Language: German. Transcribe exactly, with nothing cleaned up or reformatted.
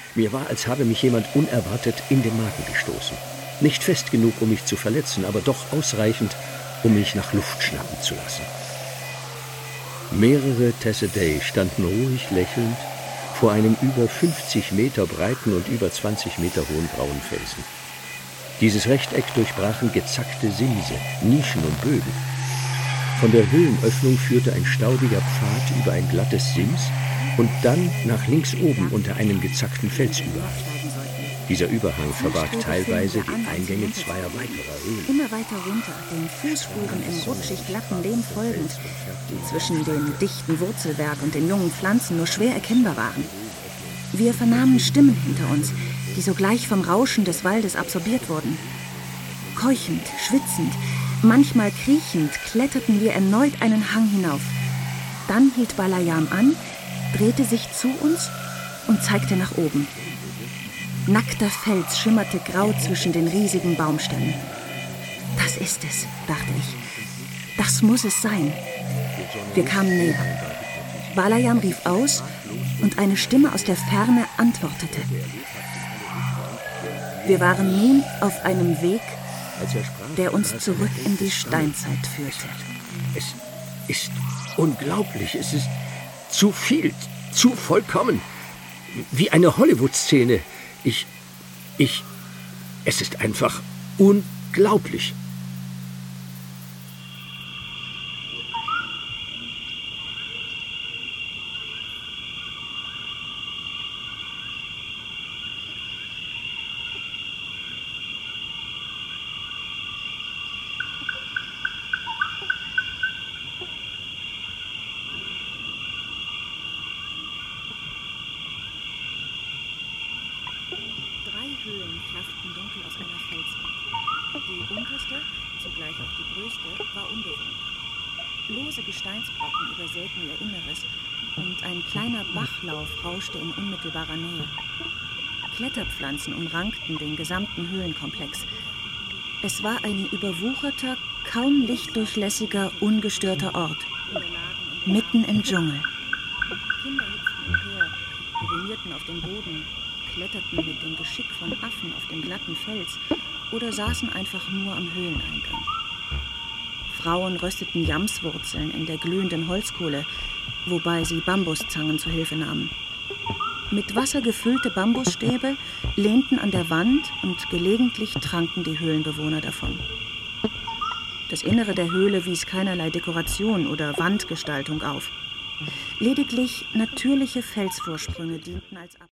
Mir war, als habe mich jemand unerwartet in den Magen gestoßen. Nicht fest genug, um mich zu verletzen, aber doch ausreichend, um mich nach Luft schnappen zu lassen. Mehrere Tessaday standen ruhig lächelnd vor einem über fünfzig Meter breiten und über zwanzig Meter hohen grauen Felsen. Dieses Rechteck durchbrachen gezackte Simse, Nischen und Bögen. Von der Höhlenöffnung führte ein staubiger Pfad über ein glattes Sims und dann nach links oben unter einem gezackten Felsüberhang. Dieser Überhang verbarg teilweise die Eingänge zweier weiterer Höhlen. Immer weiter runter, den Fußspuren im rutschig glatten Lehm folgend, die zwischen dem dichten Wurzelwerk und den jungen Pflanzen nur schwer erkennbar waren. Wir vernahmen Stimmen hinter uns, die sogleich vom Rauschen des Waldes absorbiert wurden. Keuchend, schwitzend, manchmal kriechend kletterten wir erneut einen Hang hinauf. Dann hielt Balayam an, drehte sich zu uns und zeigte nach oben. Nackter Fels schimmerte grau zwischen den riesigen Baumstämmen. Das ist es, dachte ich. Das muss es sein. Wir kamen näher. Balayam rief aus und eine Stimme aus der Ferne antwortete. Wir waren nun auf einem Weg, der uns zurück in die Steinzeit führte. Es ist unglaublich. Es ist zu viel, zu vollkommen. Wie eine Hollywood-Szene. Ich, ich, es ist einfach unglaublich. Höhlen klafften dunkel aus einer Felswand. Die unterste, zugleich auch die größte, war unbewohnt. Lose Gesteinsbrocken übersäten ihr Inneres und ein kleiner Bachlauf rauschte in unmittelbarer Nähe. Kletterpflanzen umrankten den gesamten Höhlenkomplex. Es war ein überwucherter, kaum lichtdurchlässiger, ungestörter Ort. Mitten im Dschungel. Kinder hüpften umher, urinierten auf dem Boden, kletterten mit dem Geschick von Affen auf dem glatten Fels oder saßen einfach nur am Höhleneingang. Frauen rösteten Jamswurzeln in der glühenden Holzkohle, wobei sie Bambuszangen zu Hilfe nahmen. Mit Wasser gefüllte Bambusstäbe lehnten an der Wand und gelegentlich tranken die Höhlenbewohner davon. Das Innere der Höhle wies keinerlei Dekoration oder Wandgestaltung auf. Lediglich natürliche Felsvorsprünge dienten als